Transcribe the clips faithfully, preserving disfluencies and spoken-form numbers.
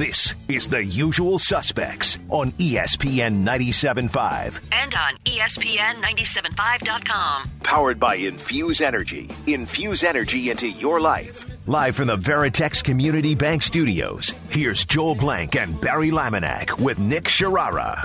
This is The Usual Suspects on E S P N ninety-seven point five. And on E S P N ninety-seven point five dot com. Powered by Infuse Energy. Infuse energy into your life. Live from the Veritex Community Bank Studios, here's Joel Blank and Barry Laminack with Nick Sharara.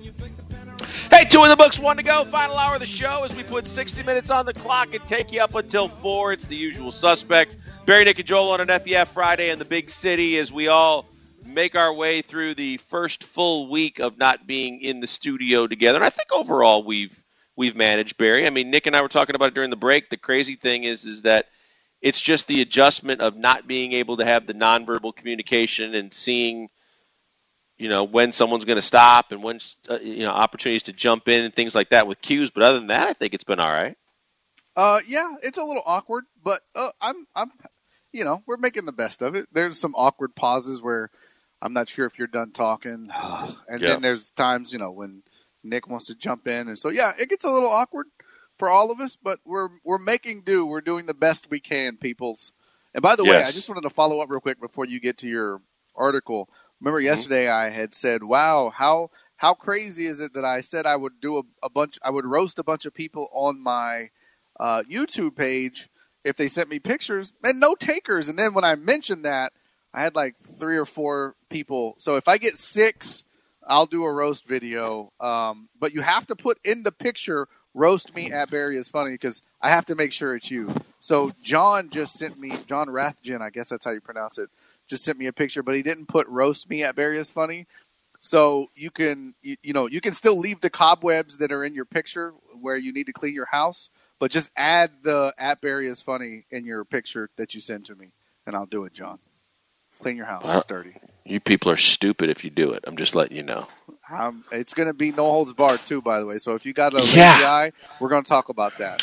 Hey, two in the books, one to go. Final hour of the show as we put sixty minutes on the clock and take you up until four. It's The Usual Suspects. Barry, Nick, and Joel on an F E F Friday in the big city as we all make our way through the first full week of not being in the studio together. And I think overall we've we've managed, Barry. I mean, Nick and I were talking about it during the break. The crazy thing is, is that it's just the adjustment of not being able to have the nonverbal communication and seeing, you know, when someone's going to stop and when, uh, you know, opportunities to jump in and things like that with cues. But other than that, I think it's been all right. Uh, yeah, it's a little awkward, but uh, I'm, I'm, you know, we're making the best of it. There's some awkward pauses where I'm not sure if you're done talking, and Yeah. then there's times, you know, when Nick wants to jump in, and so yeah, it gets a little awkward for all of us, but we're we're making do. We're doing the best we can, peoples. And by the way, Yes. I just wanted to follow up real quick before you get to your article. Remember Mm-hmm. yesterday I had said, "Wow, how how crazy is it that I said I would do a, a bunch, I would roast a bunch of people on my uh, YouTube page if they sent me pictures, and no takers." And then when I mentioned that, I had like three or four people. So if I get six, I'll do a roast video. Um, but you have to put in the picture, roast me at Barry is funny, because I have to make sure it's you. So John just sent me, John Rathjen, I guess that's how you pronounce it, just sent me a picture, but he didn't put roast me at Barry is funny. So you can, you, you know, you can still leave the cobwebs that are in your picture where you need to clean your house, but just add the at Barry is funny in your picture that you send to me, and I'll do it, John. Clean your house. It's dirty. You people are stupid if you do it. I'm just letting you know. Um, it's going to be no holds barred too, by the way. So if you got a lazy Yeah. eye, we're going to talk about that.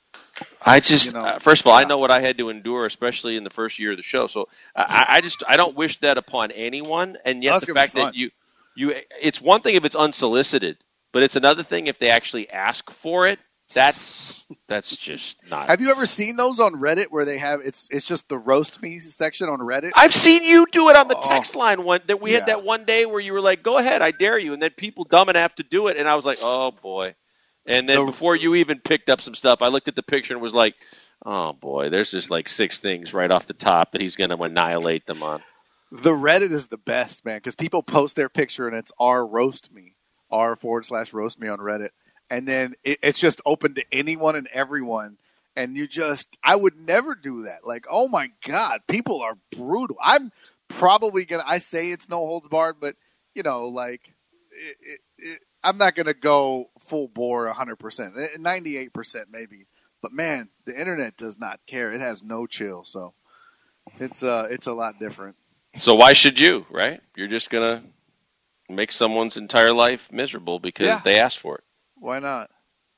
I just, You know, uh, first of all, I yeah. know what I had to endure, especially in the first year of the show. So I, I just, I don't wish that upon anyone. And yet That's the gonna be fact fun. that you, you, it's one thing if it's unsolicited, but it's another thing if they actually ask for it. That's, that's just not. Have you ever seen those on Reddit where they have it's it's just the roast me section on Reddit? I've seen you do it on the Oh. text line one that we Yeah. had that one day where you were like, "Go ahead, I dare you," and then people dumb enough to do it, and I was like, "Oh boy!" And then The- before you even picked up some stuff, I looked at the picture and was like, "Oh boy, there's just like six things right off the top that he's going to annihilate them on." The Reddit is the best, man, because people post their picture and it's r roast me, r forward slash roast me on Reddit, and then it, it's just open to anyone and everyone. And you just, I would never do that. Like, oh my God, people are brutal. I'm probably gonna, I say it's no holds barred, but you know, like, it, it, it, I'm not gonna go full bore one hundred percent, ninety-eight percent maybe. But man, the internet does not care. It has no chill, so it's uh, it's a lot different. So why should you? Right? You're just going to make someone's entire life miserable because Yeah. they asked for it. Why not?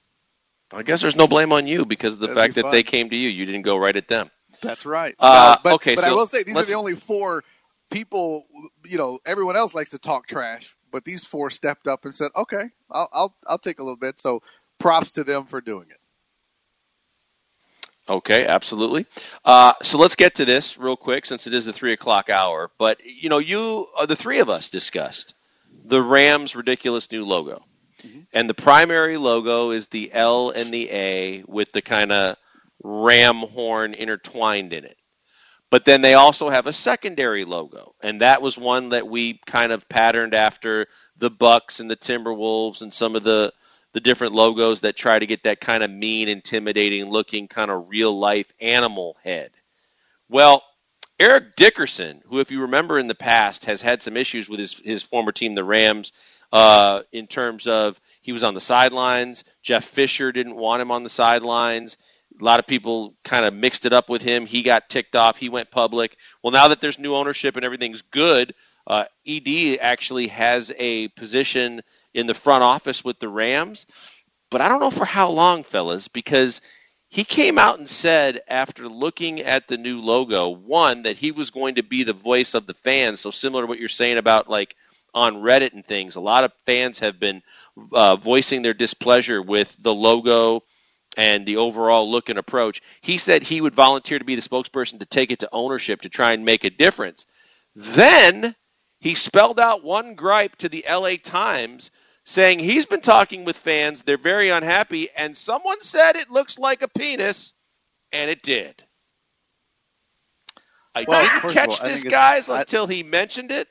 I guess there's no blame on you because of the That'd fact be that fun. they came to you. You didn't go right at them. That's right. Uh, No, but, okay, but I so will say these are let's- the only four people. You know, everyone else likes to talk trash, but these four stepped up and said, "Okay, I'll I'll, I'll take a little bit." So, props to them for doing it. Okay, absolutely. Uh, so let's get to this real quick since it is the three o'clock hour. But, you know, you, uh, the three of us discussed the Rams' ridiculous new logo. Mm-hmm. And the primary logo is the L and the A with the kind of ram horn intertwined in it. But then they also have a secondary logo. And that was one that we kind of patterned after the Bucks and the Timberwolves and some of the the different logos that try to get that kind of mean, intimidating looking kind of real life animal head. Well, Eric Dickerson, who, if you remember in the past, has had some issues with his, his former team, the Rams, uh, in terms of he was on the sidelines. Jeff Fisher didn't want him on the sidelines. A lot of people kind of mixed it up with him. He got ticked off. He went public. Well, now that there's new ownership and everything's good, uh, E D actually has a position in the front office with the Rams. But I don't know for how long, fellas, because he came out and said after looking at the new logo, one, that he was going to be the voice of the fans. So similar to what you're saying about like on Reddit and things, a lot of fans have been uh, voicing their displeasure with the logo and the overall look and approach. He said he would volunteer to be the spokesperson to take it to ownership to try and make a difference. Then he spelled out one gripe to the L A Times saying he's been talking with fans, they're very unhappy, and someone said it looks like a penis, and it did. I well, didn't catch all, this, guys, I, until he mentioned it.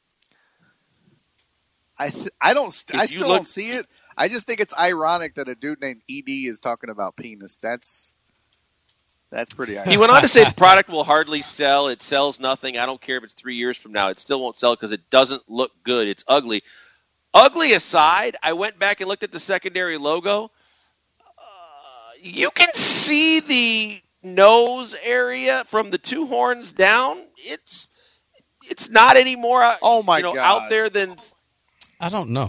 I th- I don't. St- I still look, don't see it. I just think it's ironic that a dude named E D is talking about penis. That's that's pretty ironic. He went on to say the product will hardly sell. It sells nothing. I don't care if it's three years from now. It still won't sell because it doesn't look good. It's ugly. Ugly aside, I went back and looked at the secondary logo. Uh, you can see the nose area from the two horns down. It's it's not any more uh, oh my you know, God. out there than... I don't know.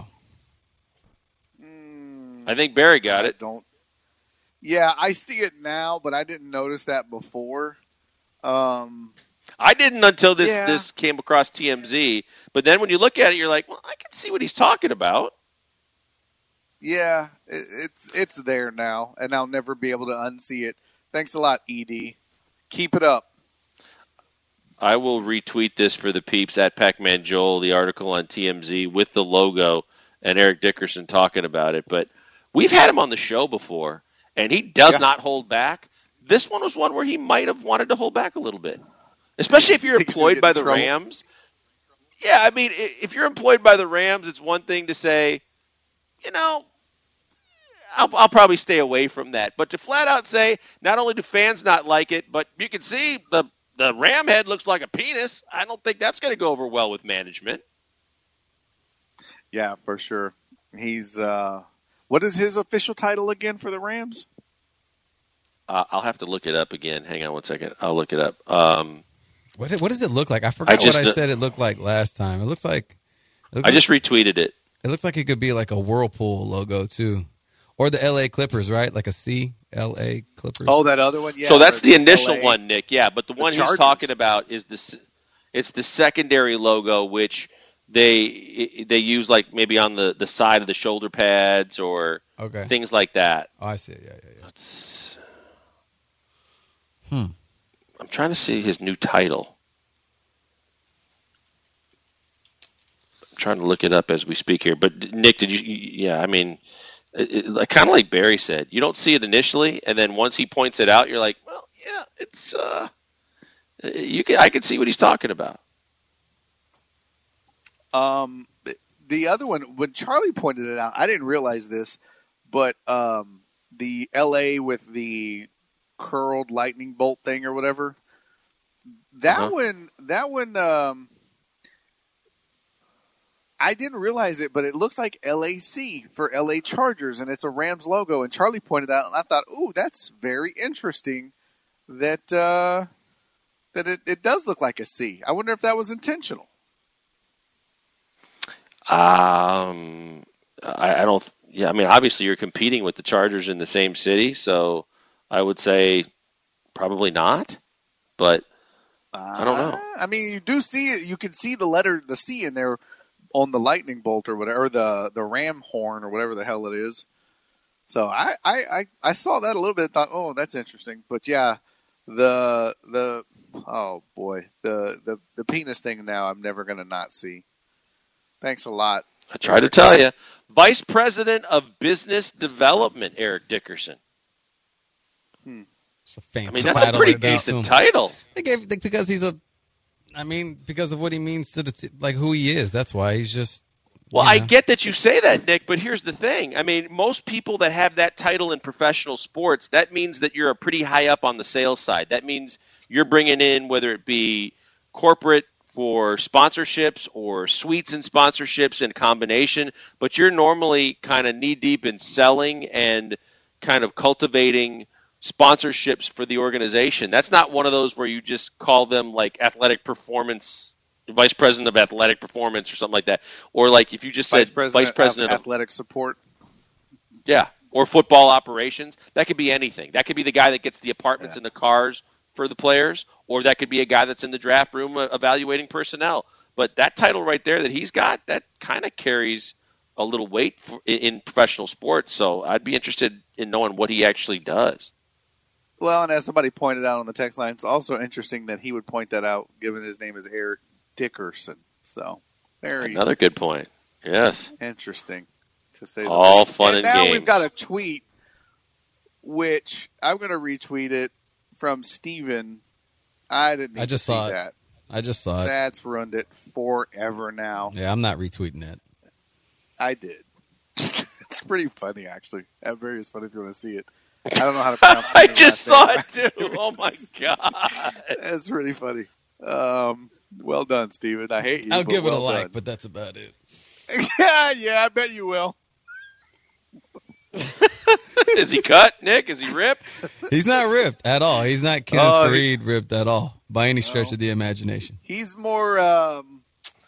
I think Barry got I it. Don't. Yeah, I see it now, but I didn't notice that before. Um, I didn't until this, yeah. this came across T M Z. But then when you look at it, you're like, well, I can see what he's talking about. Yeah, it, it's it's there now, and I'll never be able to unsee it. Thanks a lot, E D. Keep it up. I will retweet this for the peeps at Pac-Man Joel, the article on T M Z with the logo and Eric Dickerson talking about it. But we've had him on the show before, and he does yeah. not hold back. This one was one where he might have wanted to hold back a little bit, especially if you're employed by the trouble. Rams. Yeah, I mean, if you're employed by the Rams, it's one thing to say, you know, I'll, I'll probably stay away from that. But to flat out say, not only do fans not like it, but you can see the the ram head looks like a penis, I don't think that's going to go over well with management. Yeah, for sure. He's uh, what is his official title again for the Rams? Uh, I'll have to look it up again. Hang on one second. I'll look it up. Um, what what does it look like? I forgot I just, what I said it looked like last time. It looks like it looks I like, just retweeted it. It looks like it could be like a Whirlpool logo too, or the L A Clippers, right? Like a C, L A Clippers. Oh, that other one. Yeah. So that's the initial L A. one, Nick. Yeah, but the, the one Chargers. he's talking about is this. It's the secondary logo, which they they use like maybe on the, the side of the shoulder pads or okay. things like that. Oh, I see. Yeah, yeah, yeah. Let's, hmm. I'm trying to see his new title. I'm trying to look it up as we speak here. But Nick, did you? Yeah, I mean, it, it, kind of like Barry said, you don't see it initially, and then once he points it out, you're like, well, yeah, it's. Uh, you can, I can see what he's talking about. Um, the other one, when Charlie pointed it out, I didn't realize this, but um, the L A with the curled lightning bolt thing or whatever, that uh-huh. one, that one, um, I didn't realize it, but it looks like L A C for L A Chargers, and it's a Rams logo. And Charlie pointed out, and I thought, ooh, that's very interesting that uh, that it, it does look like a C. I wonder if that was intentional. Um, I, I don't. Yeah, I mean, obviously you're competing with the Chargers in the same city, so I would say probably not. But I don't know. Uh, I mean, you do see it. You can see the letter, the C in there on the lightning bolt or whatever, or the the ram horn or whatever the hell it is. So I I, I, I saw that a little bit and thought, oh, that's interesting. But yeah, the the oh boy, the the, the penis thing now I'm never gonna not see. Thanks a lot. I tried to tell you. Vice President of Business Development, Eric Dickerson. Hmm. It's a fancy I mean, that's a pretty decent title. They gave because he's a. I mean, because of what he means to the t- like who he is. That's why he's just. Well, you know. I get that you say that, Nick, but here's the thing. I mean, most people that have that title in professional sports, that means that you're a pretty high up on the sales side. That means you're bringing in, whether it be corporate for sponsorships or suites and sponsorships in combination, but you're normally kind of knee deep in selling and kind of cultivating sponsorships for the organization. That's not one of those where you just call them like athletic performance, vice president of athletic performance or something like that. Or like if you just vice said president vice president of of athletic support. Yeah. Or football operations. That could be anything. That could be the guy that gets the apartments Yeah. and the cars for the players, or that could be a guy that's in the draft room uh, evaluating personnel. But that title right there that he's got, that kind of carries a little weight for, in, in professional sports. So I'd be interested in knowing what he actually does. Well, and as somebody pointed out on the text line, it's also interesting that he would point that out, given his name is Eric Dickerson. So Very Another good point. Yes. interesting, to say the All least. fun and and now games. we've got a tweet, which I'm going to retweet it from Steven. I didn't need I just to saw see it. that. I just saw it. That's ruined it forever now. Yeah, I'm not retweeting that. I did. It's pretty funny, actually. That very is funny if you want to see it. I don't know how to pronounce it. I just saw it too. Oh my god. That's pretty funny. Um, well done, Steven. I hate you. I'll but give it well a like, done. but that's about it. yeah, yeah, I bet you will. Is he cut, Nick? Is he ripped? He's not ripped at all. He's not Kenneth Oh, Fareed ripped at all by any stretch No. of the imagination. He's more. Um,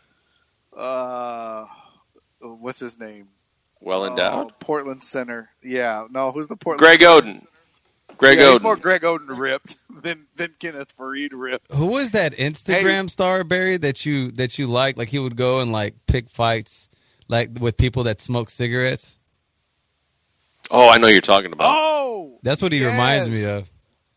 uh, what's his name? Well endowed. Oh, Portland center. Yeah, no, who's the Portland? Greg center? Oden. Greg yeah, he's Oden. more Greg Oden ripped than than Kenneth Fareed ripped. Who was that Instagram star, Barry, that you that you like? Like he would go and like pick fights, like with people that smoke cigarettes. Oh, I know you're talking about. Oh, That's what he yes. reminds me of.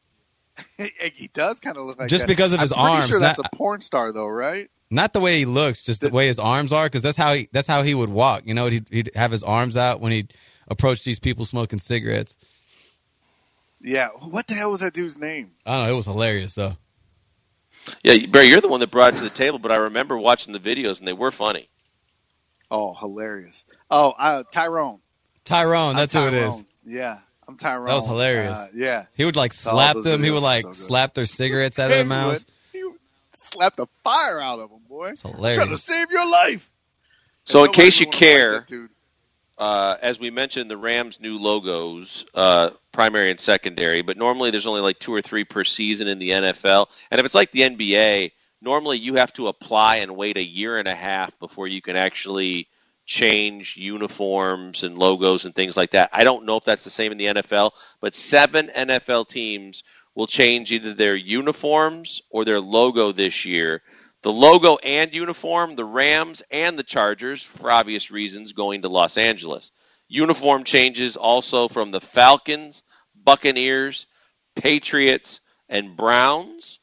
He does kind of look like Just that. because of I'm his pretty arms, Sure, that's not- a porn star, though, right? Not the way he looks, just the, The- way his arms are, because that's how he that's how he would walk. You know, he'd, he'd have his arms out when he'd approach these people smoking cigarettes. Yeah. What the hell was that dude's name? I don't know. It was hilarious though. Yeah, Barry, you're the one that brought it to the table, but I remember watching the videos and they were funny. Oh, hilarious. Oh, uh, Tyrone. Tyrone, that's I'm who it Tyrone. is. Yeah, I'm Tyrone. That was hilarious. Uh, yeah. He would like Oh, slap those them. He videos would are like so good. slap their cigarettes out of their He mouths. would. He would slap the fire out of them, boy. It's I'm hilarious. trying to save your life. So, And in case you nobody would wanna fight care, that dude. uh, as we mentioned, the Rams' new logos, uh, primary and secondary, but normally there's only like two or three per season in the N F L. And if it's like the N B A, normally you have to apply and wait a year and a half before you can actually change uniforms and logos and things like that. I don't know if that's the same in the N F L, but seven N F L teams will change either their uniforms or their logo this year. The logo and uniform, the Rams and the Chargers, for obvious reasons, going to Los Angeles. Uniform changes also from the Falcons, Buccaneers, Patriots, and Browns.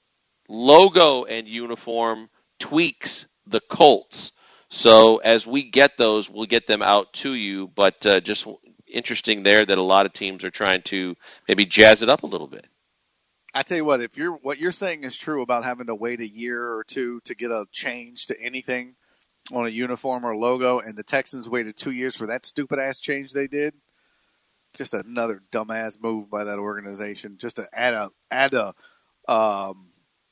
Logo and uniform tweaks the Colts. So as we get those, we'll get them out to you. But uh, just interesting there that a lot of teams are trying to maybe jazz it up a little bit. I tell you what, if you're what you're saying is true about having to wait a year or two to get a change to anything on a uniform or logo, and the Texans waited two years for that stupid ass change they did, just another dumbass move by that organization, just to add a add a um,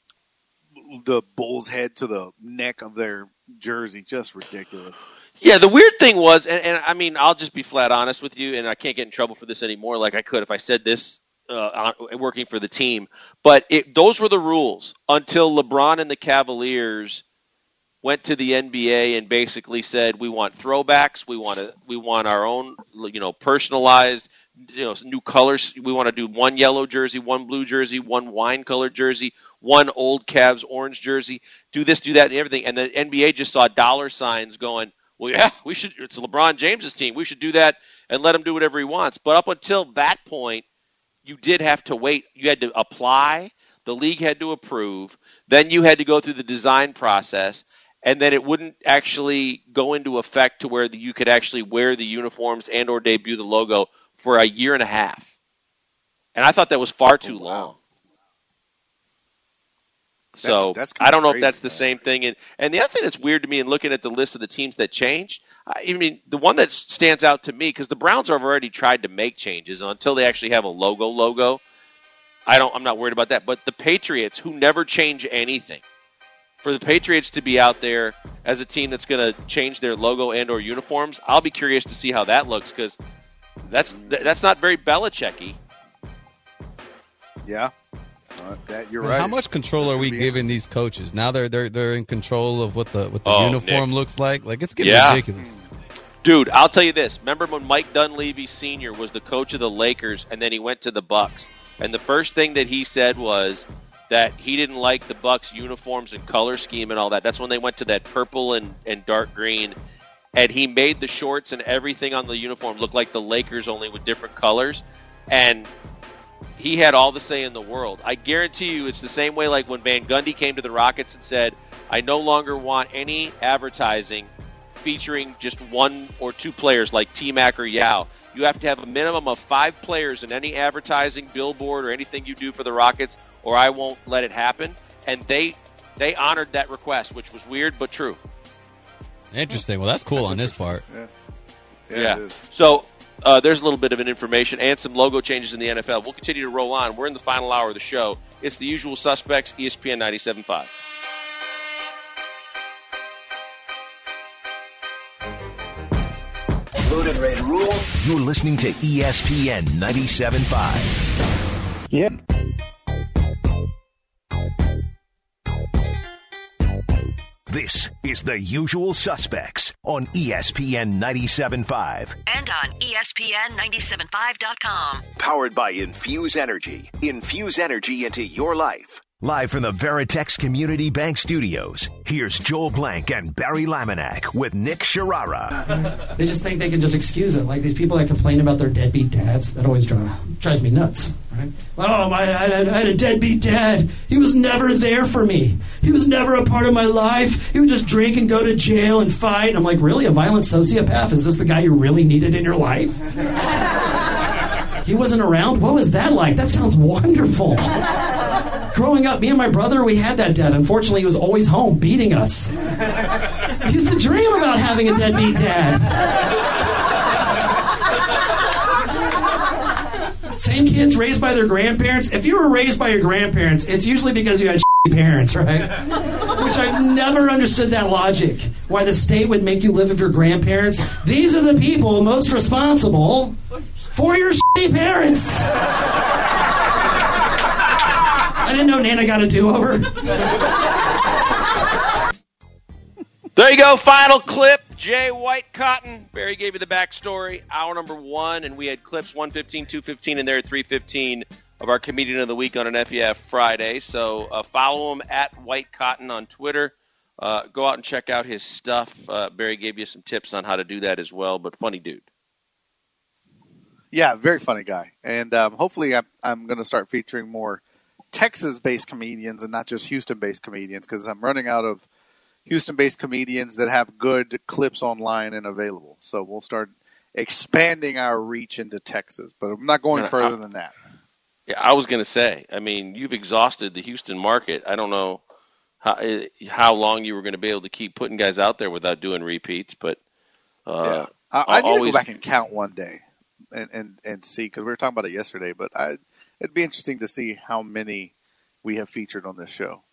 the bull's head to the neck of their jersey, just ridiculous. Yeah, the weird thing was, and, and I mean, I'll just be flat honest with you, and I can't get in trouble for this anymore like I could if I said this uh, on, working for the team. But it, those were the rules until LeBron and the Cavaliers went to the N B A and basically said, we want throwbacks, we want to, we want our own, you know, personalized, you know, new colors. We want to do one yellow jersey, one blue jersey, one wine colored jersey, one old Cavs orange jersey. Do this, do that, and everything. And the N B A just saw dollar signs going, well, yeah, we should. It's LeBron James's team. We should do that and let him do whatever he wants. But up until that point, you did have to wait. You had to apply. The league had to approve. Then you had to go through the design process. And then it wouldn't actually go into effect to where the, you could actually wear the uniforms and or debut the logo for a year and a half. And I thought that was far too Oh, wow. long. So that's kinda I don't know if crazy, that's the man. same thing. And, and the other thing that's weird to me in looking at the list of the teams that changed, I mean, the one that stands out to me, because the Browns have already tried to make changes until they actually have a logo logo. I don't, I'm not worried about that. But the Patriots, who never change anything, for the Patriots to be out there as a team that's going to change their logo and or uniforms, I'll be curious to see how that looks, because that's that's not very Belichick-y. Yeah, uh, that you're Man, right. How much control That's are we gonna be giving these coaches? Now they're they're they're in control of what the what the Oh, uniform Nick. looks like. Like it's getting Yeah. ridiculous. Dude, I'll tell you this. Remember when Mike Dunleavy Senior was the coach of the Lakers, and then he went to the Bucks, and the first thing that he said was that he didn't like the Bucks uniforms and color scheme and all that. That's when they went to that purple and, and dark green, and he made the shorts and everything on the uniform look like the Lakers, only with different colors. And he had all the say in the world. I guarantee you it's the same way like when Van Gundy came to the Rockets and said, I no longer want any advertising featuring just one or two players like T-Mac or Yao. You have to have a minimum of five players in any advertising, billboard, or anything you do for the Rockets, or I won't let it happen. And they they honored that request, which was weird but true. Interesting. Well, that's cool That's on his part. Yeah. Yeah. It is. So uh, there's a little bit of an information and some logo changes in the N F L. We'll continue to roll on. We're in the final hour of the show. It's the usual suspects, E S P N ninety-seven point five. Loaded, ready to roll. You're listening to E S P N ninety-seven point five. Yeah. This is The Usual Suspects on E S P N ninety-seven point five. And on E S P N ninety-seven point five dot com. Powered by Infuse Energy. Infuse energy into your life. Live from the Veritex Community Bank Studios, here's Joel Blank and Barry Laminack with Nick Sharara. They just think they can just excuse it. Like these people that complain about their deadbeat dads, that always drive, drives me nuts. Right? Oh, my, I, had, I had a deadbeat dad. He was never there for me. He was never a part of my life. He would just drink and go to jail and fight. I'm like, really? A violent sociopath? Is this the guy you really needed in your life? He wasn't around? What was that like? That sounds wonderful. Growing up, me and my brother, we had that dad. Unfortunately, he was always home beating us. I used to dream about having a deadbeat dad. Same kids raised by their grandparents. If you were raised by your grandparents, it's usually because you had shitty parents, right? Which I've never understood that logic. Why the state would make you live with your grandparents. These are the people most responsible for your shitty parents. I didn't know Nana got a do-over. There you go, final clip. Jay White Cotton. Barry gave you the backstory. Hour number one, and we had clips one fifteen, two fifteen, and there at three fifteen of our Comedian of the Week on an F E F Friday. So uh, follow him at White Cotton on Twitter. Uh, go out and check out his stuff. Uh, Barry gave you some tips on how to do that as well, but funny dude. Yeah, very funny guy. And um, hopefully I'm, I'm going to start featuring more Texas-based comedians and not just Houston-based comedians, because I'm running out of Houston-based comedians that have good clips online and available. So we'll start expanding our reach into Texas, but I'm not going further than that. Yeah, I was going to say, I mean, you've exhausted the Houston market. I don't know how how long you were going to be able to keep putting guys out there without doing repeats, but uh, yeah. I, I need always... to go back and count one day and, and, and see, because we were talking about it yesterday, but I it'd be interesting to see how many we have featured on this show.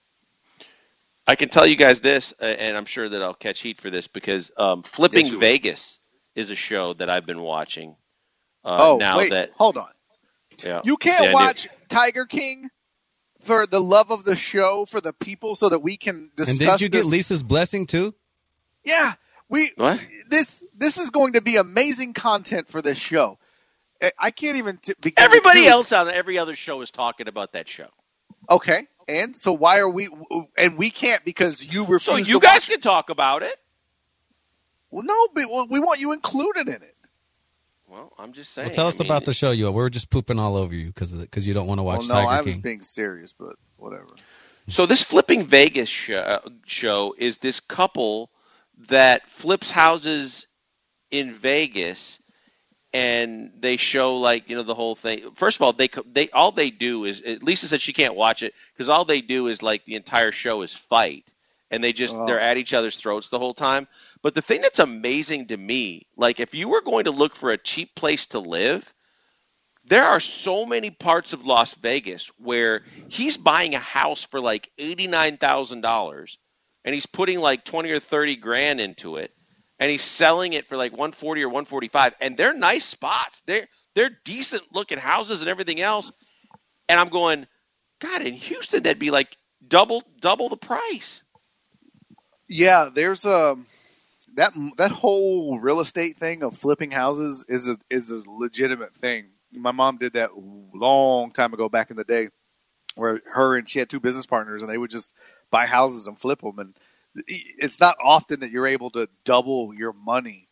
I can tell you guys this, and I'm sure that I'll catch heat for this, because um, Flipping yes, Vegas is a show that I've been watching. Uh, oh, now wait, that, hold on. Yeah, you can't yeah, watch Tiger King for the love of the show, for the people, so that we can discuss. And did you this. get Lisa's blessing too? Yeah, we. What? This this is going to be amazing content for this show. I can't even. T- Everybody else on every other show is talking about that show. Okay, and so why are we? And we can't because you refuse. So you to guys watch can talk about it. Well, no, but we want you included in it. Well, I'm just saying. Well, tell us I mean, about the show, you. We're just pooping all over you because because you don't want to watch well, no, Tiger I King. was being serious, but whatever. So this Flipping Vegas show, show is this couple that flips houses in Vegas. And they show, like, you know, the whole thing. First of all, they they all they do is, Lisa said she can't watch it because all they do is, like, the entire show is fight, and they just oh. they're at each other's throats the whole time. But the thing that's amazing to me, like, if you were going to look for a cheap place to live, there are so many parts of Las Vegas where he's buying a house for like eighty-nine thousand dollars, and he's putting like twenty or thirty grand into it. And he's selling it for like one forty or one forty-five, and they're nice spots. They're they're decent looking houses and everything else. And I'm going, God, in Houston that'd be like double double the price. Yeah, there's a that that whole real estate thing of flipping houses is a is a legitimate thing. My mom did that long time ago back in the day, where her and she had two business partners, and they would just buy houses and flip them. And it's not often that you're able to double your money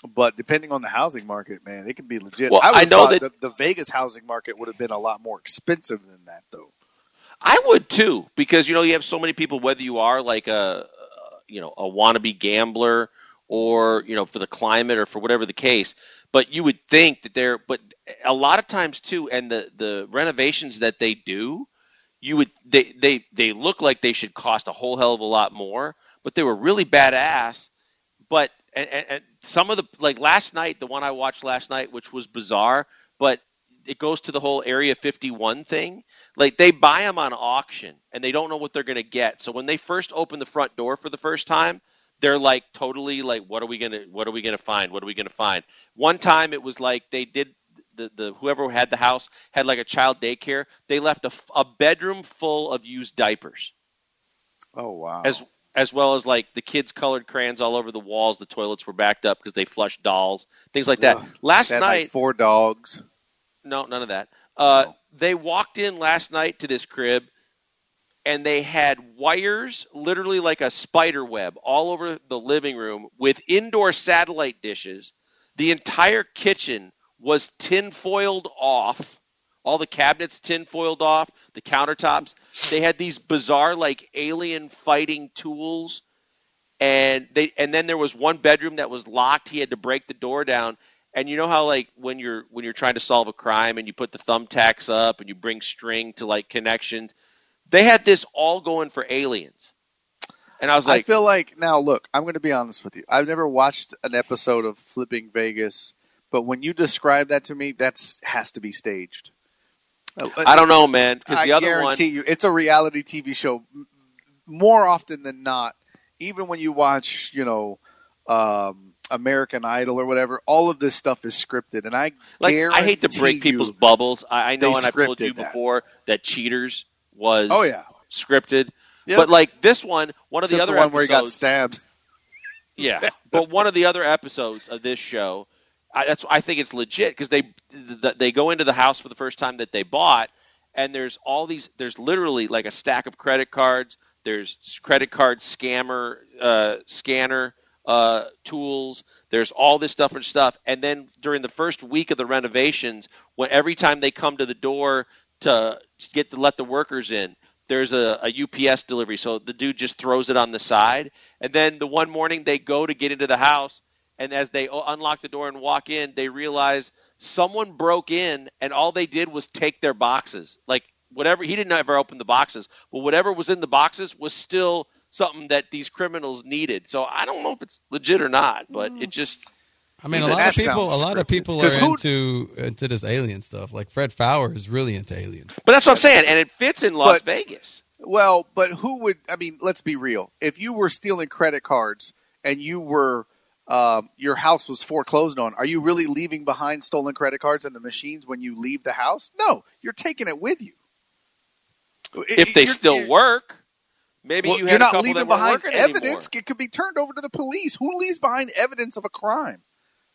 But depending on the housing market, man, it can be legit. Well, I, I know that the, the Vegas housing market would have been a lot more expensive than that, though. I would too, because you know you have so many people. Whether you are like a, you know, a wannabe gambler, or you know, for the climate, or for whatever the case, but you would think that they're. But a lot of times too, and the the renovations that they do, you would they they they look like they should cost a whole hell of a lot more, but they were really badass. But and, and, and some of the, like last night, the one I watched last night, which was bizarre, but it goes to the whole Area fifty-one thing. Like they buy them on auction and they don't know what they're going to get. So when they first open the front door for the first time, they're like totally like, what are we going to, what are we going to find? What are we going to find? One time it was like they did the, the, whoever had the house had like a child daycare. They left a, a bedroom full of used diapers. Oh, wow. As, as well as like the kids colored crayons all over the walls. The toilets were backed up because they flushed dolls, things like that. Ugh. Last They had, night, like, four dogs. no, none of that. Uh, No. They walked in last night to this crib, and they had wires, literally like a spider web, all over the living room with indoor satellite dishes. The entire kitchen was tinfoiled off. All the cabinets tinfoiled off, the countertops. They had these bizarre, like, alien fighting tools. And they, and then there was one bedroom that was locked. He had to break the door down. And you know how, like, when you're when you're trying to solve a crime and you put the thumbtacks up and you bring string to, like, connections, they had this all going for aliens. And I was like, I feel like, now look, I'm going to be honest with you. I've never watched an episode of Flipping Vegas, but when you describe that to me, that's has to be staged. I don't know, man. Because the I other guarantee one, you, it's a reality T V show. More often than not, even when you watch, you know, um, American Idol or whatever, all of this stuff is scripted, and I like, guarantee I hate to break you, people's bubbles. I, I know, they and I've told scripted you that. before that Cheaters was Oh, yeah. scripted. Yep. But like this one, one of the Except other the one where he got episodes, stabbed. yeah. But one of the other episodes of this show, I, that's I think it's legit because they th- they go into the house for the first time that they bought, and there's all these. There's literally like a stack of credit cards. There's credit card scammer uh, scanner uh, tools. There's all this stuff and stuff. And then during the first week of the renovations, when every time they come to the door to get to let the workers in, there's a, a U P S delivery. So the dude just throws it on the side. And then the one morning they go to get into the house, and as they unlock the door and walk in, they realize someone broke in, and all they did was take their boxes. Like whatever, he didn't ever open the boxes, but whatever was in the boxes was still something that these criminals needed. So I don't know if it's legit or not, but it just. I mean, a That lot of people, a sounds lot of scripted. people 'Cause are who- into into this alien stuff. Like Fred Fowler is really into aliens. But that's what I'm saying, and it fits in Las But- Vegas. Well, but who would? I mean, let's be real. If you were stealing credit cards and you were, um, your house was foreclosed on, are you really leaving behind stolen credit cards in the machines when you leave the house? No, you're taking it with you. If they You're- still you're- work, maybe well, you you're had a not couple leaving that weren't behind working evidence. anymore. It could be turned over to the police. Who leaves behind evidence of a crime?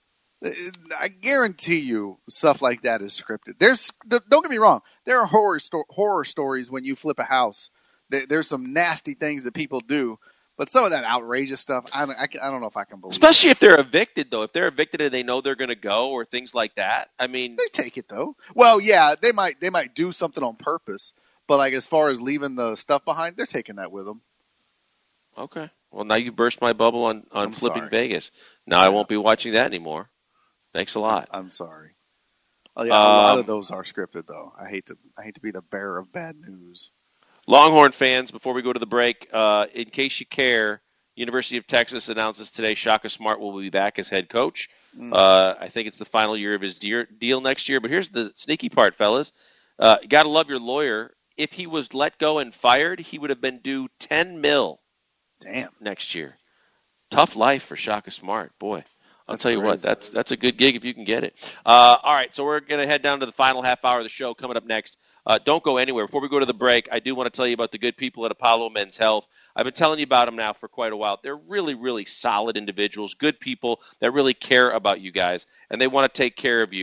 I guarantee you, stuff like that is scripted. There's, don't get me wrong. There are horror sto- horror stories when you flip a house. There, there's some nasty things that people do, but some of that outrageous stuff, I don't, I, can- I don't know if I can believe. Especially if they're evicted, though. If they're evicted and they know they're going to go or things like that. I mean, They take it though. Well, yeah, they might they might do something on purpose, but like as far as leaving the stuff behind, they're taking that with them. okay. Well, now you burst my bubble on, on I'm Flipping sorry. Vegas. Now I won't be watching that anymore. Thanks a lot. I'm sorry. Oh, yeah, a lot Um, of those are scripted though. I hate to I hate to be the bearer of bad news. Longhorn fans, before we go to the break, uh, in case you care, University of Texas announces today Shaka Smart will be back as head coach. Mm. Uh, I think it's the final year of his deal, deal next year. But here's the sneaky part, fellas. Uh, you got to love your lawyer. If he was let go and fired, he would have been due ten mil Damn. next year. Tough life for Shaka Smart, boy. I'll That's tell you what, crazy. that's that's a good gig if you can get it. Uh, all right, so we're going to head down to the final half hour of the show coming up next. Uh, don't go anywhere. Before we go to the break, I do want to tell you about the good people at Apollo Men's Health. I've been telling you about them now for quite a while. They're really, really solid individuals, good people that really care about you guys, and they want to take care of you.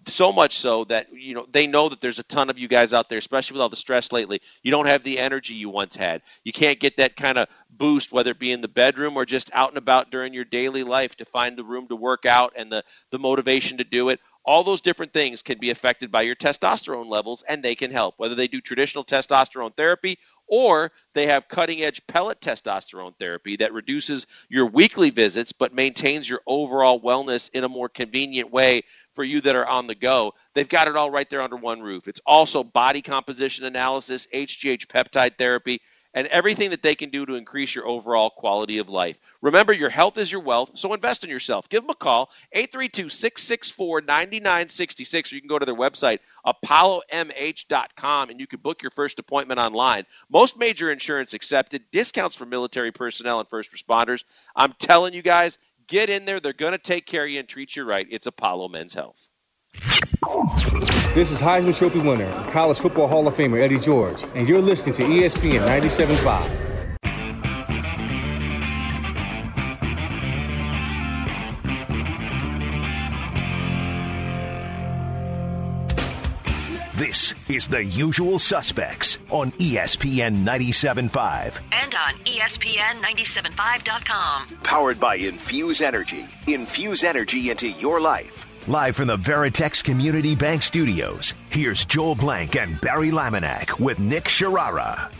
So much so that, you know, they know that there's a ton of you guys out there, especially with all the stress lately. You don't have the energy you once had. You can't get that kind of boost, whether it be in the bedroom or just out and about during your daily life, to find the room to work out and the, the motivation to do it. All those different things can be affected by your testosterone levels, and they can help, whether they do traditional testosterone therapy or they have cutting-edge pellet testosterone therapy that reduces your weekly visits but maintains your overall wellness in a more convenient way for you that are on the go. They've got it all right there under one roof. It's also body composition analysis, H G H peptide therapy, and everything that they can do to increase your overall quality of life. Remember, your health is your wealth, so invest in yourself. Give them a call, eight three two, six six four, nine nine six six, or you can go to their website, apollo m h dot com, and you can book your first appointment online. Most major insurance accepted, discounts for military personnel and first responders. I'm telling you guys, get in there. They're going to take care of you and treat you right. It's Apollo Men's Health. This is Heisman Trophy winner and College Football Hall of Famer Eddie George, and you're listening to E S P N ninety-seven point five. This is The Usual Suspects on E S P N ninety-seven point five. And on E S P N ninety-seven five dot com. Powered by Infuse Energy. Infuse energy into your life. Live from the Veritex Community Bank Studios, here's Joel Blank and Barry Laminack with Nick Sharara.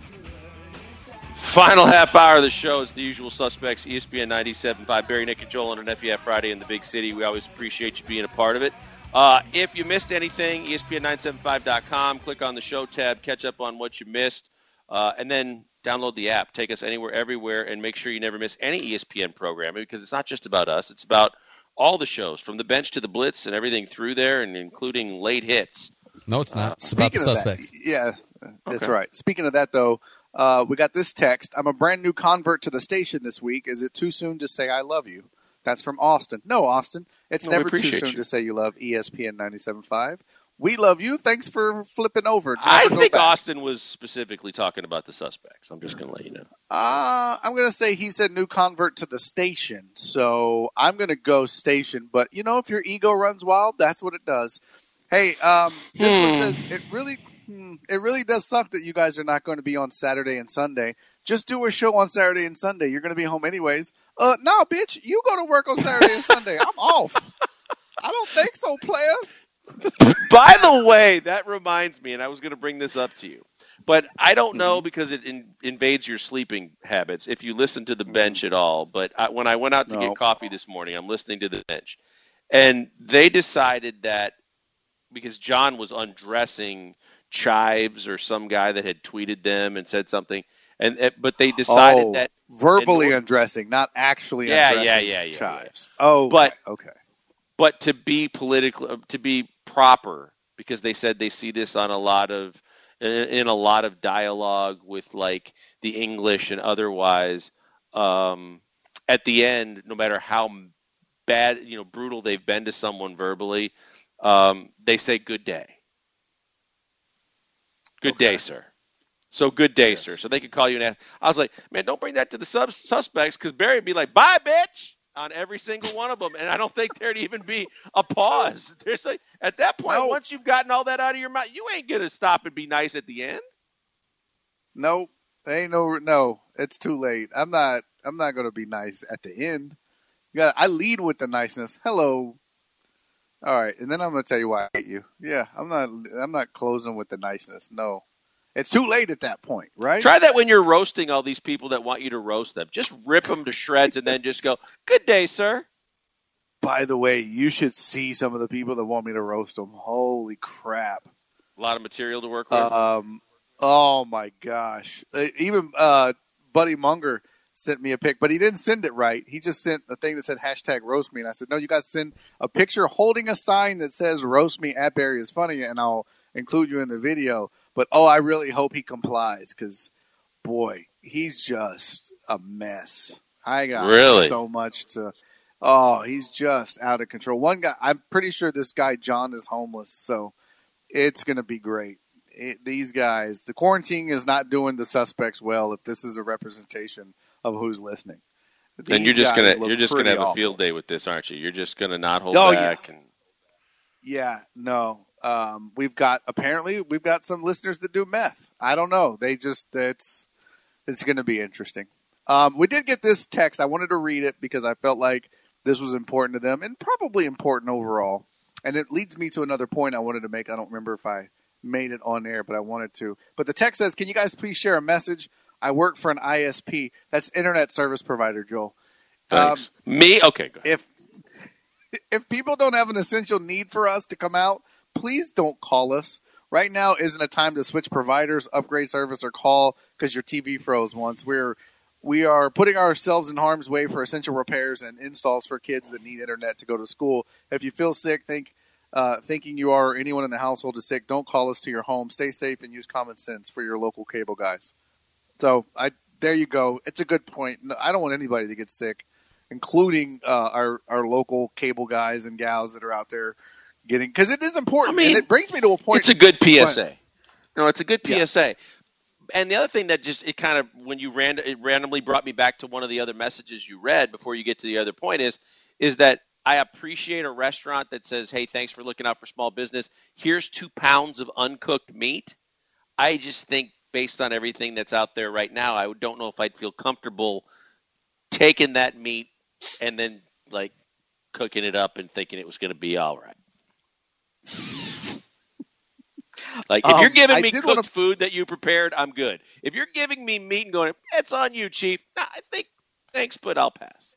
Final half hour of the show is The Usual Suspects, E S P N ninety-seven point five. Barry, Nick, and Joel on an F E F Friday in the big city. We always appreciate you being a part of it. Uh, if you missed anything, E S P N nine seven five dot com. Click on the show tab, catch up on what you missed, uh, and then download the app. Take us anywhere, everywhere, and make sure you never miss any E S P N programming, because it's not just about us. It's about all the shows, from the bench to the blitz and everything through there, and including late hits. No, it's not. Uh, it's about the suspects. That, yeah, that's Okay. right. Speaking of that, though, uh, we got this text. I'm a brand new convert to the station this week. Is it too soon to say I love you? That's from Austin. No, Austin. It's No, we never too appreciate soon you. to say you love E S P N ninety-seven point five. We love you. Thanks for flipping over. Never I go think back. Austin was specifically talking about the suspects. I'm just going to let you know. Uh, I'm going to say he said new convert to the station. So I'm going to go station. But, you know, if your ego runs wild, that's what it does. Hey, um, this Hmm. one says it really, hmm, it really does suck that you guys are not going to be on Saturday and Sunday. Just do a show on Saturday and Sunday. You're going to be home anyways. Uh, no, bitch, you go to work on Saturday and Sunday. I'm off. I don't think so, player. By the way, that reminds me, and I was going to bring this up to you, but I don't know because it in, invades your sleeping habits if you listen to the bench at all. But I, when I went out to No. get coffee this morning, I'm listening to the bench, and they decided that because John was undressing Chives or some guy that had tweeted them and said something, and but they decided oh, that verbally in order- undressing, not actually Yeah, undressing yeah, yeah, yeah, Chives. Oh, But- okay. but to be political, to be proper, because they said they see this on a lot of, in, in a lot of dialogue with like the English and otherwise. Um, at the end, no matter how bad, you know, brutal they've been to someone verbally, um, they say "good day." Good Okay. day, sir. So good day, Yes. sir. So they could call you an ass. I was like, man, don't bring that to the sub- suspects, because Barry would be like, bye, bitch, on every single one of them. And I don't think there'd even be a pause. There's like, at that point, No. once you've gotten all that out of your mouth, you ain't going to stop and be nice at the end. No, they ain't no. No, it's too late. I'm not. I'm not going to be nice at the end. You got. I lead with the niceness. Hello. All right, and then I'm going to tell you why I hate you. Yeah, I'm not. I'm not closing with the niceness. No, it's too late at that point, right? Try that when you're roasting all these people that want you to roast them. Just rip them to shreds and then just go, good day, sir. By the way, you should see some of the people that want me to roast them. Holy crap! A lot of material to work with. Um. Oh my gosh! Uh, Even uh, Buddy Munger sent me a pic, but he didn't send it right. He just sent a thing that said hashtag roast me, and I said, no, you guys send a picture holding a sign that says roast me at Barry is funny, and I'll include you in the video. But oh, I really hope he complies, because boy, he's just a mess. I got Really? so much to. Oh, he's just out of control. One guy, I'm pretty sure this guy John is homeless, so it's going to be great. It, these guys, the quarantine is not doing the suspects well. If this is a representation of who's listening, Then These you're just guys gonna look you're just gonna pretty have a awful. field day with this, aren't you? You're just gonna not hold Oh, back. And Yeah, no. Um, we've got apparently we've got some listeners that do meth. I don't know. They just it's it's going to be interesting. Um, we did get this text. I wanted to read it because I felt like this was important to them and probably important overall. And it leads me to another point I wanted to make. I don't remember if I made it on air, but I wanted to. But the text says, "Can you guys please share a message? I work for an I S P. That's Internet Service Provider, Joel." Thanks. Um, Me? Okay, go ahead. If if people don't have an essential need for us to come out, please don't call us. Right now isn't a time to switch providers, upgrade service, or call because your T V froze once. We're we are putting ourselves in harm's way for essential repairs and installs for kids that need internet to go to school. If you feel sick, think uh, thinking you are or anyone in the household is sick, don't call us to your home. Stay safe and use common sense for your local cable guys. So I there you go. It's a good point. I don't want anybody to get sick, including uh, our our local cable guys and gals that are out there getting, because it is important. I mean, and it brings me to a point. It's a good P S A. No, it's a good P S A. Yeah. And the other thing that just it kind of when you ran it randomly brought me back to one of the other messages you read before you get to the other point is is that I appreciate a restaurant that says, "Hey, thanks for looking out for small business. Here's two pounds of uncooked meat." I just think based on everything that's out there right now, I don't know if I'd feel comfortable taking that meat and then like cooking it up and thinking it was going to be all right. Like if um, you're giving I me cooked wanna... food that you prepared, I'm good. If you're giving me meat and going, "It's on you, Chief," nah, I think thanks, but I'll pass.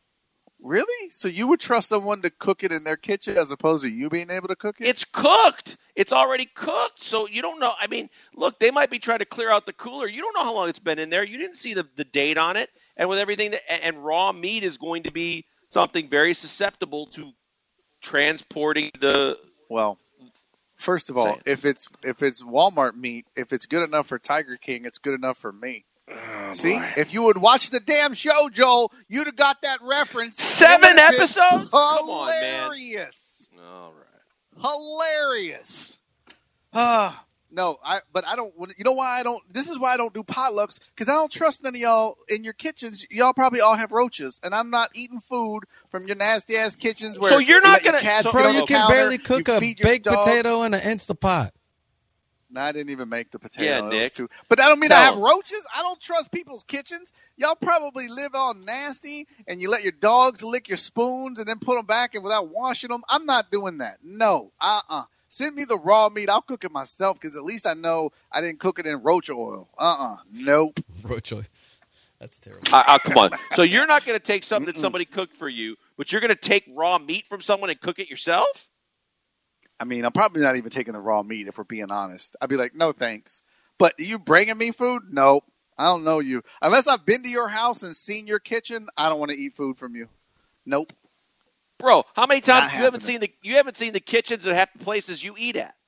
Really? So you would trust someone to cook it in their kitchen as opposed to you being able to cook it? It's cooked. It's already cooked. So you don't know. I mean, look, they might be trying to clear out the cooler. You don't know how long it's been in there. You didn't see the, the date on it. And with everything that, and raw meat is going to be something very susceptible to transporting the. Well, first of all, Same. if it's if it's Walmart meat, if it's good enough for Tiger King, it's good enough for me. Oh, See, boy. if you would watch the damn show, Joel, you'd have got that reference. Seven episodes? Hilarious. Come on, man. All right. Hilarious. Ah, no, I. But I don't. You know why I don't? This is why I don't do potlucks, because I don't trust none of y'all in your kitchens. Y'all probably all have roaches, and I'm not eating food from your nasty ass kitchens. Where so you're not you gonna, cats so, bro. You on can counter, barely cook you a feed your baked dog. potato in an Instapot. No, I didn't even make the potato. Yeah, Those Nick. two. But that don't mean Tell I have him. roaches. I don't trust people's kitchens. Y'all probably live all nasty, and you let your dogs lick your spoons and then put them back and without washing them. I'm not doing that. No. Uh-uh. Send me the raw meat. I'll cook it myself because at least I know I didn't cook it in roach oil. Uh-uh. Nope. Roach oil. That's terrible. Uh, uh, come on. So you're not going to take something that somebody cooked for you, but you're going to take raw meat from someone and cook it yourself? I mean, I'm probably not even taking the raw meat if we're being honest. I'd be like, no, thanks. But you bringing me food? Nope. I don't know you. Unless I've been to your house and seen your kitchen, I don't want to eat food from you. Nope. Bro, how many times Not you haven't happening. seen the you haven't seen the kitchens at half the places you eat at?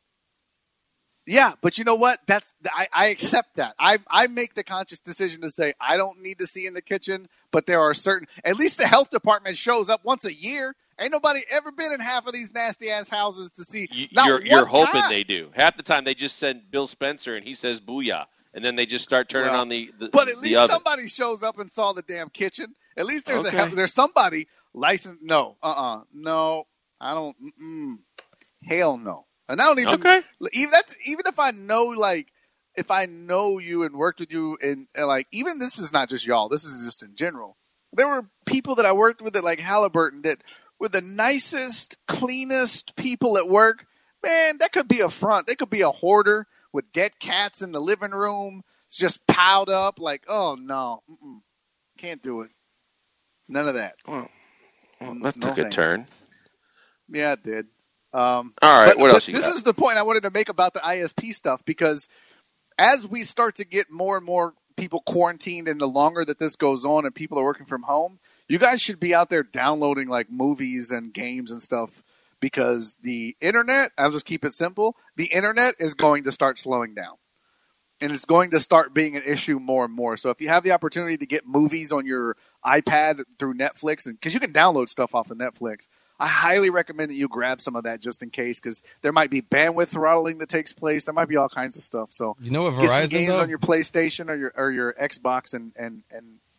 Yeah, but you know what? That's I, I accept that. I I make the conscious decision to say I don't need to see in the kitchen, but there are certain. At least the health department shows up once a year. Ain't nobody ever been in half of these nasty ass houses to see. You, not you're one you're hoping time. they do. Half the time they just send Bill Spencer and he says "booyah," and then they just start turning Well, on the the, But at the least oven. somebody shows up and saw the damn kitchen. At least there's Okay. a there's somebody licensed. No, uh, uh no, I don't. Mm-mm. Hell no. And I don't even. Okay. Even that's even if I know like if I know you and worked with you and, and like even this is not just y'all. This is just in general. There were people that I worked with at like Halliburton that were the nicest, cleanest people at work. Man, that could be a front. They could be a hoarder with dead cats in the living room. It's just piled up. Like, oh no, Mm-mm. Can't do it. None of that. Well, well, that No took a thanks. turn. Yeah, it did. Um, All right, but, what but else you This got? is the point I wanted to make about the I S P stuff, because as we start to get more and more people quarantined and the longer that this goes on and people are working from home, you guys should be out there downloading like movies and games and stuff, because the internet, I'll just keep it simple, the internet is going to start slowing down. And it's going to start being an issue more and more. So if you have the opportunity to get movies on your iPad through Netflix, and because you can download stuff off of Netflix, I highly recommend that you grab some of that just in case, because there might be bandwidth throttling that takes place. There might be all kinds of stuff. So You know what get some Verizon games though? on your PlayStation or your or your Xbox and and and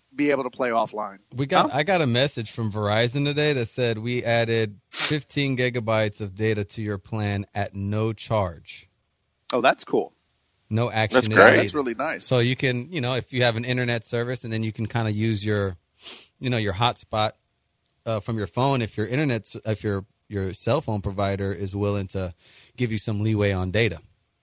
be able to play offline. We got. Huh? I got a message from Verizon today that said we added fifteen gigabytes of data to your plan at no charge. Oh, that's cool. No action. That's is great. needed. That's really nice. So you can, you know, if you have an internet service, and then you can kind of use your, you know, your hotspot uh, from your phone. If your internet, if your your cell phone provider is willing to give you some leeway on data.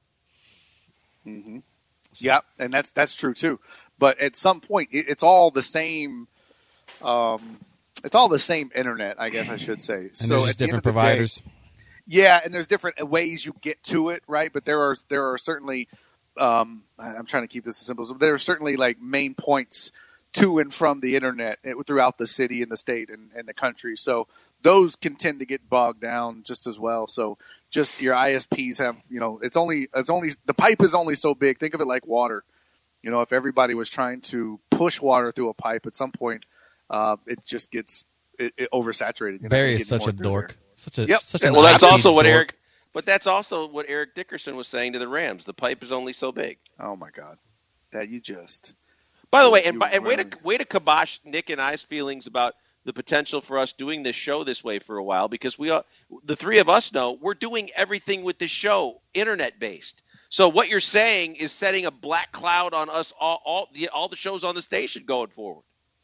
Mm-hmm. Yeah, and that's that's true too. But at some point, it, it's all the same. Um, it's all the same internet, I guess I should say. And so there's at just the end different of the providers. Day, yeah, and there's different ways you get to it, right? But there are there are certainly. Um, I'm trying to keep this as simple as there are certainly like main points to and from the internet throughout the city and the state and, and the country. So those can tend to get bogged down just as well. So just your I S Ps have, you know, it's only, it's only, the pipe is only so big. Think of it like water. You know, if everybody was trying to push water through a pipe at some point, uh, it just gets it, it oversaturated. You're Barry is such a dork. There. Such a, yep. such yeah, an well, that's I T also what dork. Eric, but that's also what Eric Dickerson was saying to the Rams. The pipe is only so big. Oh my God. That you just, By the way, and, you by, and way to really- way to kibosh Nick and I's feelings about the potential for us doing this show this way for a while, because we, all, the three of us know we're doing everything with this show internet based. So what you're saying is setting a black cloud on us all, all the all the shows on the station going forward.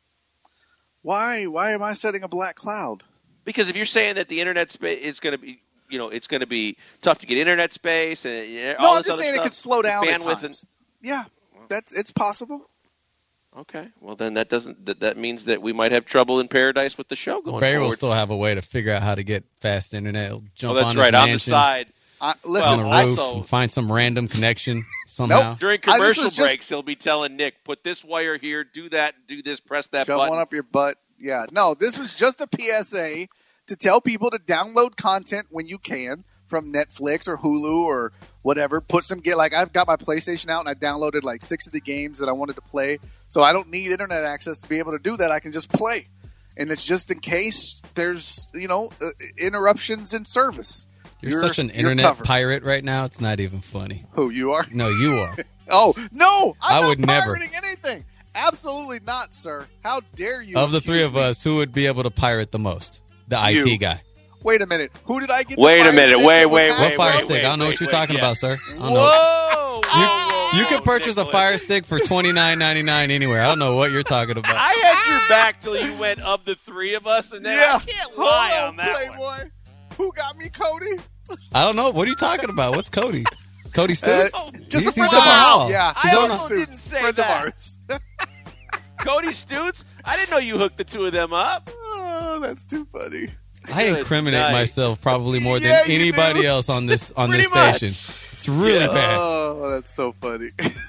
Why? Why am I setting a black cloud? Because if you're saying that the internet space is going to be, you know, it's going to be tough to get internet space and you know, No, all I'm this just other saying stuff, it could slow down at bandwidth times. Yeah, that's it's possible. Okay, well then that doesn't that, that means that we might have trouble in paradise with the show going Barry forward. will still have a way to figure out how to get fast internet. He'll jump well, that's on right his on the mansion, side. I, on listen, the Well, roof, also- and find some random connection somehow. Nope. During I- this commercial was just- breaks, he'll be telling Nick, "Put this wire here, do that, do this, press that shove button." one up your butt. Yeah, no, this was just a P S A to tell people to download content when you can from Netflix or Hulu or whatever. Put some get like I've got my PlayStation out and I downloaded like six of the games that I wanted to play, so I don't need internet access to be able to do that. I can just play, and it's just in case there's you know uh, interruptions in service. You're, such an you're internet covered. pirate right now. It's not even funny. Who you are? No, you are. Oh no, I'm I not would never. pirating anything. Absolutely not, sir. How dare you? Of the accuse three of me? us, who would be able to pirate the most? The I T You. guy. Wait a minute. Who did I get? the Wait a fire minute. stick Wait, that was wait, hacked What wait, fire from? stick? wait, I don't know wait, what you're wait, talking yeah. about, sir. I don't Whoa! know. whoa, whoa, You can whoa, purchase a Nicholas. fire stick for twenty-nine ninety-nine anywhere. I don't know what you're talking about. I had your back till you went of the three of us, and then Yeah. I can't lie Hold on that Playboy. one. Who got me, Cody? I don't know. What are you talking about? What's Cody? Cody Uh, Stoops? just He's- a friend he's of down the hall. ours. Yeah, I he's also on the didn't Stoops, say friend that. of ours. Cody Stoots? I didn't know you hooked the two of them up. Oh, that's too funny. I Good incriminate night. myself probably more than Yeah, you anybody do. else on this on this Pretty much. station. It's really bad. Oh, that's so funny.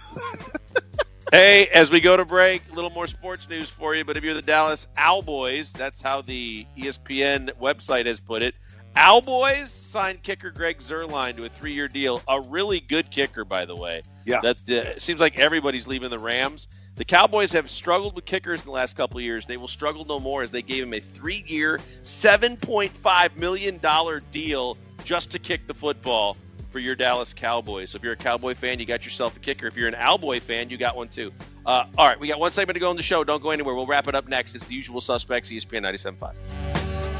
Hey, as we go to break, a little more sports news for you. But if you're the Dallas Owlboys, that's how the E S P N website has put it. Owlboys signed kicker Greg Zuerlein to a three-year deal. A really good kicker, by the way. Yeah. That uh, seems like everybody's leaving the Rams. The Cowboys have struggled with kickers in the last couple of years. They will struggle no more as they gave him a three-year, seven point five million dollars deal just to kick the football for your Dallas Cowboys. So if you're a Cowboy fan, you got yourself a kicker. If you're an Owlboy fan, you got one too. Uh, all right, we got one segment to go on the show. Don't go anywhere. We'll wrap it up next. It's the usual suspects, E S P N ninety-seven point five.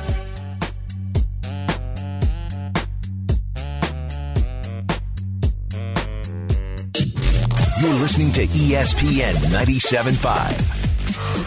You're listening to E S P N ninety-seven point five.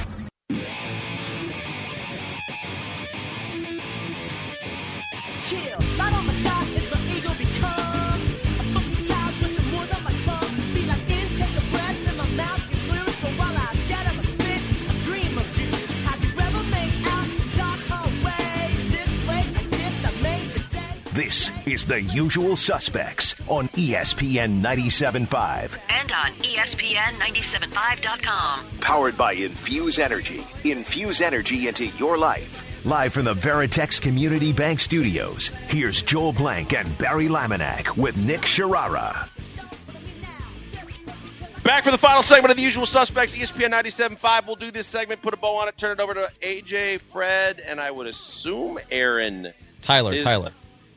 Chill, right on my side is the eagle becomes a funky child with some wood on my tongue. Feel like in, take a breath, and my mouth is loose. So while I scatter my spit, I dream of juice. Have you ever made out dark hallways? This way, I guess I made the day. This is The Usual Suspects on E S P N ninety-seven point five. And on E S P N ninety-seven point five dot com. Powered by Infuse Energy. Infuse energy into your life. Live from the Veritex Community Bank Studios, here's Joel Blank and Barry Laminack with Nick Sharara. Back for the final segment of the usual suspects, E S P N ninety-seven point five. We'll do this segment, put a bow on it, turn it over to A J, Fred, and I would assume Aaron. Tyler, is- Tyler.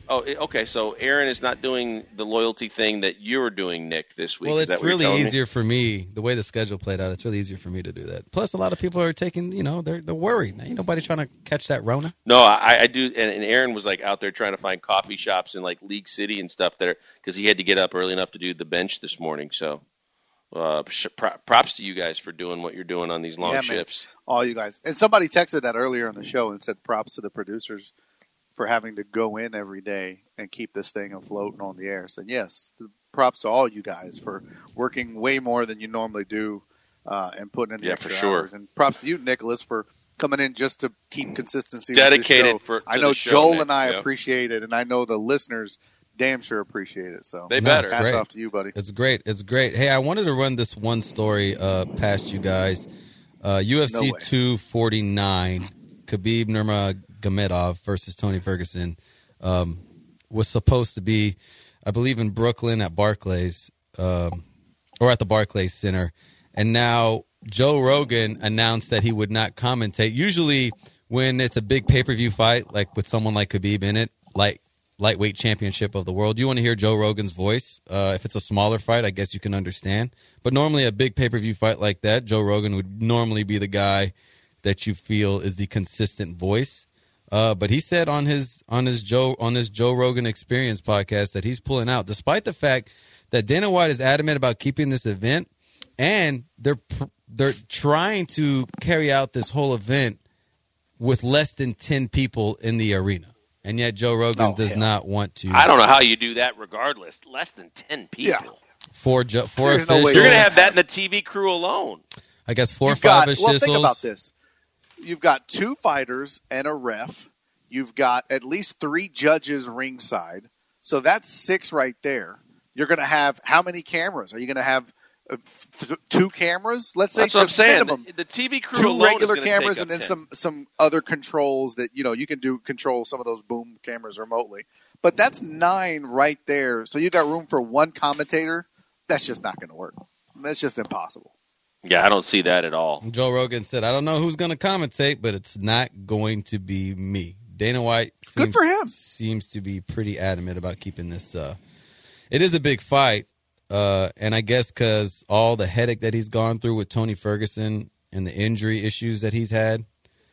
Oh, it- okay. So Aaron is not doing the loyalty thing that you were doing, Nick, this week. Well, Is it's that what you're really telling me? easier for me the way the schedule played out. It's really easier for me to do that. Plus, a lot of people are taking, you know, they're they're worried. Ain't nobody trying to catch that Rona. No, I, I do. And, and Aaron was like out there trying to find coffee shops in like League City and stuff there because he had to get up early enough to do the bench this morning. So, uh, sh- pro- props to you guys for doing what you're doing on these long Yeah, man. shifts. All you guys. And somebody texted that earlier in the show and said props to the producers for having to go in every day and keep this thing afloat and on the air. So, yes, props to all you guys for working way more than you normally do uh, and putting in the Yeah, extra for sure. hours. And props to you, Nicholas, for coming in just to keep consistency with this Dedicated show. for- to I know the show, Joel Nick. and I Yep. appreciate it, and I know the listeners damn sure appreciate it. So, They No, better. it's hats great. off to you, buddy. It's great. It's great. Hey, I wanted to run this one story uh, past you guys. Uh, U F No C way. two forty-nine, Khabib Nurmagomedov versus Tony Ferguson um, was supposed to be, I believe, in Brooklyn at Barclays um, or at the Barclays Center. And now Joe Rogan announced that he would not commentate. Usually when it's a big pay-per-view fight, like with someone like Khabib in it, like lightweight championship of the world, you want to hear Joe Rogan's voice. Uh, if it's a smaller fight, I guess you can understand. But normally a big pay-per-view fight like that, Joe Rogan would normally be the guy that you feel is the consistent voice. Uh, but he said on his on his Joe on his Joe Rogan Experience podcast that he's pulling out, despite the fact that Dana White is adamant about keeping this event, and they're pr- they're trying to carry out this whole event with less than ten people in the arena. And yet Joe Rogan Oh, does hell. not want to. I don't know how you do that regardless. Less than ten people. Yeah. Four, ju- four There's no way- officials. You're going to have that in the T V crew alone. I guess four or You've five got, officials. well, think about this. You've got two fighters and a ref. You've got at least three judges ringside. So that's six right there. You're going to have how many cameras? Are you going to have uh, th- two cameras? Let's say That's what I'm just saying. minimum. The, the T V crew Two alone regular is gonna cameras take and up then ten. some some other controls that you know you can do control some of those boom cameras remotely. But that's nine right there. So you got room for one commentator. That's just not going to work. That's just impossible. Yeah, I don't see that at all. Joe Rogan said, I don't know who's going to commentate, but it's not going to be me. Dana White seems, Good for him. seems to be pretty adamant about keeping this. Uh, it is a big fight, uh, and I guess because all the headache that he's gone through with Tony Ferguson and the injury issues that he's had,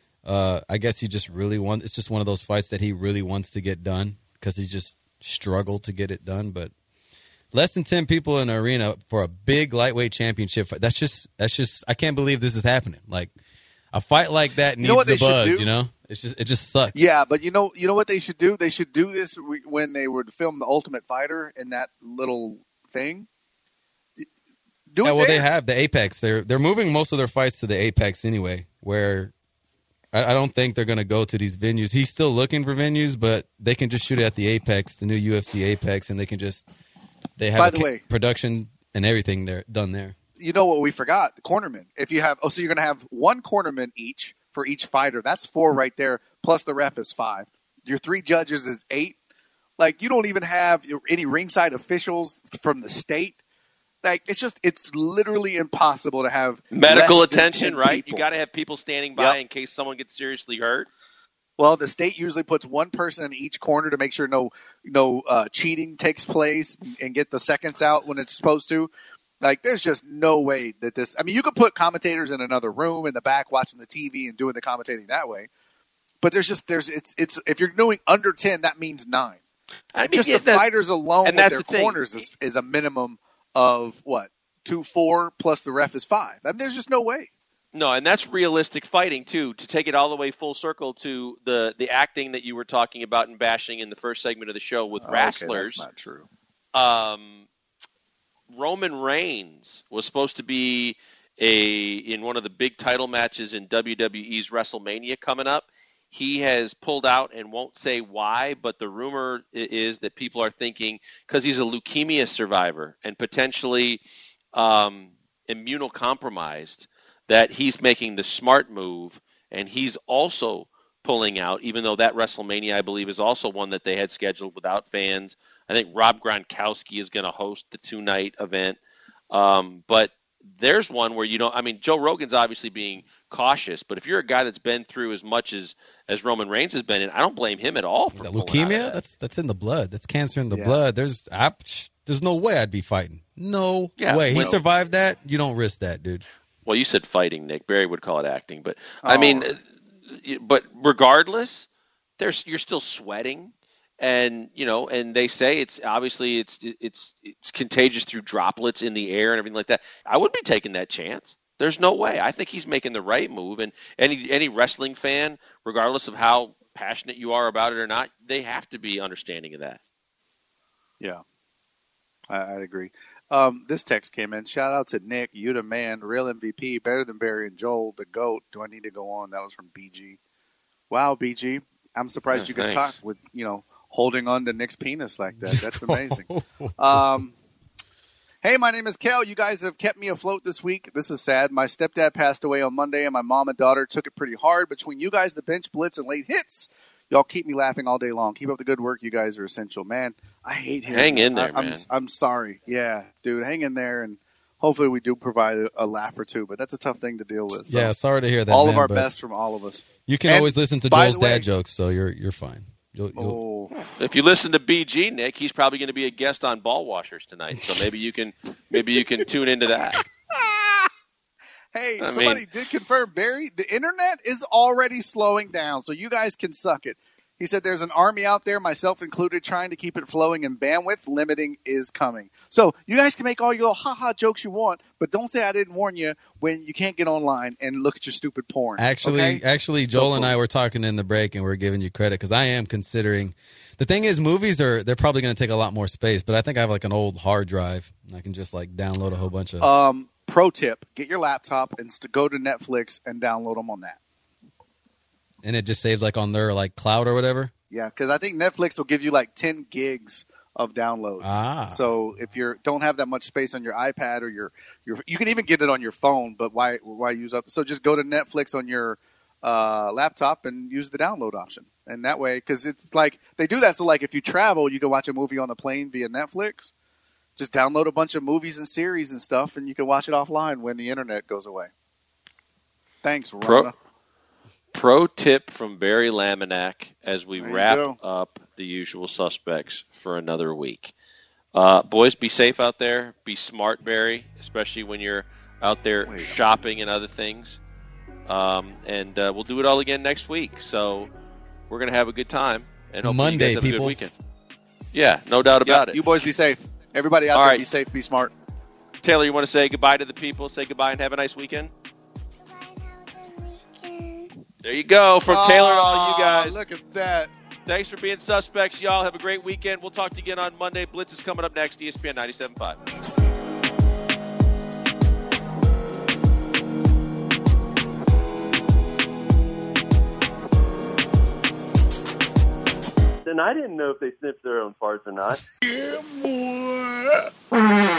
uh, I guess he just really wants. It's just one of those fights that he really wants to get done because he just struggled to get it done. But less than ten people in an arena for a big lightweight championship fight. That's just that's just I can't believe this is happening. Like a fight like that needs know what the they should buzz, do? you know? It's just it just sucks. Yeah, but you know, you know what they should do? They should do this we- when they would film The Ultimate Fighter in that little thing. Do Yeah, it well there. they have the Apex. They're they're moving most of their fights to the Apex anyway, where I, I don't think they're gonna go to these venues. He's still looking for venues, but they can just shoot it at the Apex, the new U F C Apex, and they can just they have By a the ca- way- production and everything there done there. You know what we forgot? The cornermen. If you have, oh, so you're going to have one cornerman each for each fighter. That's four right there. Plus the ref is five. Your three judges is eight. Like you don't even have any ringside officials from the state. Like it's just, it's literally impossible to have Medical less than attention, ten right? people. You got to have people standing by Yep. in case someone gets seriously hurt. Well, the state usually puts one person in each corner to make sure no no uh, cheating takes place and get the seconds out when it's supposed to. Like, there's just no way that this. I mean, you could put commentators in another room in the back watching the T V and doing the commentating that way. But there's just there's it's it's if you're doing under ten, that means nine. I mean, just yeah, the that- fighters alone and with that's their the thing. corners is, is a minimum of what two four plus the ref is five. I mean, there's just no way. No, and that's realistic fighting too. To take it all the way full circle to the the acting that you were talking about and bashing in the first segment of the show with Okay, wrestlers. that's not true. Um, Roman Reigns was supposed to be a in one of the big title matches in W W E's WrestleMania coming up. He has pulled out and won't say why, but the rumor i- is that people are thinking because he's a leukemia survivor and potentially um, immunocompromised, that he's making the smart move, and he's also pulling out, even though that WrestleMania, I believe, is also one that they had scheduled without fans. I think Rob Gronkowski is going to host the two-night event. Um, but there's one where you don't. I mean, Joe Rogan's obviously being cautious, but if you're a guy that's been through as much as as Roman Reigns has been in, I don't blame him at all for That pulling out of leukemia. that. That's that's in the blood. That's cancer in the Yeah. blood. There's I, there's no way I'd be fighting. No Yeah, way. He well- survived that. You don't risk that, dude. Well, you said fighting, Nick. Barry would call it acting, but I Oh. mean, uh, but regardless, there's you're still sweating, and you know, and they say it's obviously it's it's it's contagious through droplets in the air and everything like that. I would be taking that chance. There's no way. I think he's making the right move, and any any wrestling fan, regardless of how passionate you are about it or not, they have to be understanding of that. Yeah, I, I'd agree. Um, this text came in. Shout out to Nick, you the man, real M V P, better than Barry and Joel, the GOAT. Do I need to go on? That was from B G. Wow, B G. I'm surprised Yeah, you could thanks. talk with, you know, holding on to Nick's penis like that. That's amazing. um, hey, my name is Kel. You guys have kept me afloat this week. This is sad. My stepdad passed away on Monday, and my mom and daughter took it pretty hard. Between you guys, the bench blitz, and late hits, y'all keep me laughing all day long. Keep up the good work. You guys are essential. Man, I hate him. Hang in there, I, I'm, man. I'm sorry. Yeah, dude, hang in there, and hopefully we do provide a, a laugh or two, but that's a tough thing to deal with. So Yeah, sorry to hear that. all man, of our but best from all of us. You can And always listen to by Joel's the way- dad jokes, so you're you're fine. You'll, you'll, Oh, If you listen to B G, Nick, he's probably going to be a guest on Ball Washers tonight. So maybe you can maybe you can tune into that. hey, I somebody mean- did confirm, Barry, the internet is already slowing down, so you guys can suck it. He said there's an army out there, myself included, trying to keep it flowing, and bandwidth limiting is coming. So you guys can make all your little ha-ha jokes you want, but don't say I didn't warn you when you can't get online and look at your stupid porn. Actually, okay? actually, So Joel and cool. I were talking in the break, and we are giving you credit because I am considering. The thing is, movies are they're probably going to take a lot more space, but I think I have like an old hard drive, and I can just like download a whole bunch of. Um, pro tip: get your laptop and st- go to Netflix and download them on that. and it just saves like on their like cloud or whatever. Yeah, because I think Netflix will give you like ten gigs of downloads. Ah. So if you don't have that much space on your iPad or your your, you can even get it on your phone. But why why use up? So just go to Netflix on your uh, laptop and use the download option. And that way, because it's like they do that. So like if you travel, you can watch a movie on the plane via Netflix. Just download a bunch of movies and series and stuff, and you can watch it offline when the internet goes away. Thanks, Rona. Pro, pro tip from Barry Laminack as we There you wrap go. up the usual suspects for another week. Uh, boys, be safe out there. Be smart, Barry, especially when you're out there Wait. shopping and other things. Um, and uh, we'll do it all again next week. So we're going to have a good time. And hopefully Monday, you guys have a people. good weekend. Yeah, no doubt Yeah, about it. you boys be safe. Everybody out All there, right. be safe, be smart. Taylor, you want to say goodbye to the people? Say goodbye and have a nice weekend? There you go. From Taylor to all you Aw, guys. Look at that. Thanks for being suspects, y'all. Have a great weekend. We'll talk to you again on Monday. Blitz is coming up next, E S P N ninety-seven point five. And I didn't know if they sniffed their own farts or not. Yeah, boy.